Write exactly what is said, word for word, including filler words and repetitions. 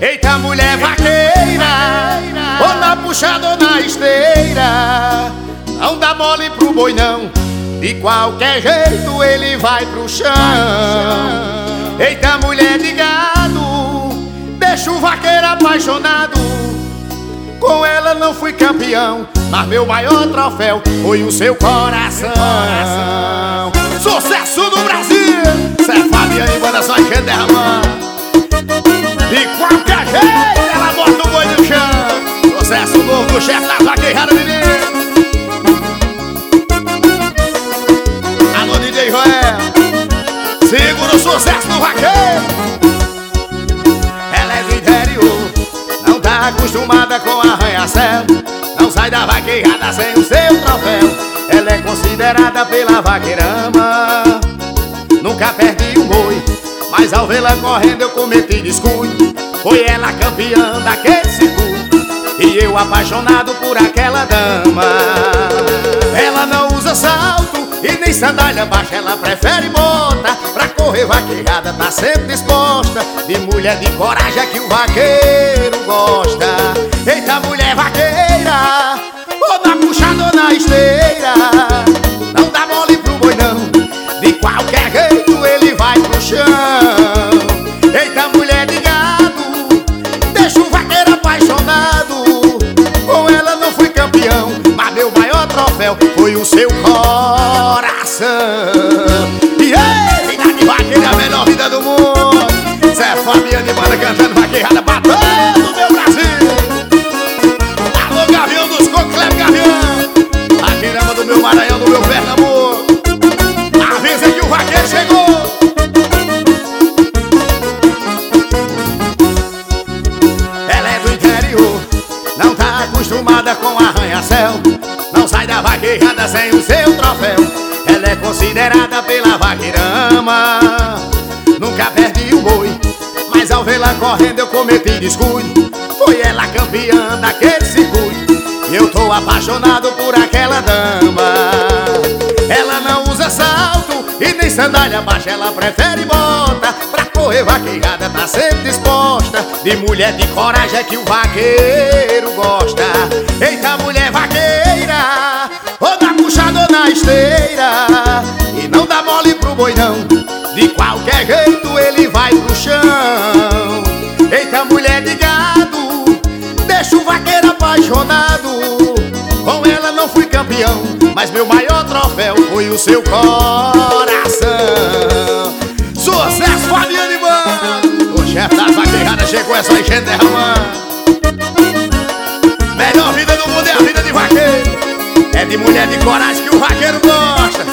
Eita, mulher vaqueira, ou na puxada ou na esteira, não dá mole pro boi não, de qualquer jeito ele vai pro chão. Eita, mulher de gado, deixa o vaqueiro apaixonado. Com ela não fui campeão, mas meu maior troféu foi o seu coração. Sucesso do Brasil! Cê é Fabiano e banda só enchendo derramando. De qualquer jeito ela bota o boi no chão. Sucesso novo do chefe das vaqueiradas, menino. Alô, D J Joel, segura o sucesso do vaqueiro. Ela é do interior, não tá acostumada com arranha-céu, não sai da vaqueirada sem o seu troféu. Ela é considerada pela vaqueirama, nunca perdi um boi, mas ao vê-la correndo eu cometi descuido. Foi ela campeã daquele circuito e eu apaixonado por aquela dama. Ela não usa salto e nem sandália baixa, ela prefere bota. Pra correr vaqueirada tá sempre disposta, de mulher de coragem que o vaqueiro gosta. Eita, mulher vaqueira, ou na puxada ou na esteira, não dá mole pro boi não, de qualquer jeito ele vai pro chão. Eita, mulher de gado, deixa o vaqueiro apaixonado. Com ela não fui campeão, mas meu maior troféu foi o seu coração. E ei, vida de vaqueiro é a melhor vida do mundo. Cê é Fabiano de banda cantando vaqueirada pra todo meu Brasil. Alô, Gavião dos Cocos, Cleber Gavião, vaqueirama do meu Maranhão, do meu Pernambuco. Avisa que o vaqueiro chegou. Ela é do interior, não tá acostumada com arranha-céu, não sai da vaqueirada sem o seu troféu. Ela é considerada pela vaqueirama, nunca perdi um boi, mas ao vê-la correndo eu cometi descuido. Foi ela campeã daquele circuito e eu tô apaixonado por aquela dama. Ela não usa salto e nem sandália baixa, ela prefere bota. Pra correr vaqueirada tá sempre disposta, de mulher de coragem que o vaqueiro gosta. Eita, mulher vaqueira, ou na puxada ou na esteira, e não dá mole pro boi não, de qualquer jeito ele vai pro chão. Eita, mulher de gado, deixa o vaqueiro apaixonado. Com ela não fui campeão, mas meu maior troféu foi o seu coração. Sucesso, Fabiano e banda. O chefe das vaqueiradas chegou, é só enchendo derramando. Melhor vida do mundo é a vida de vaqueiro, é de mulher de coragem que o vaqueiro gosta.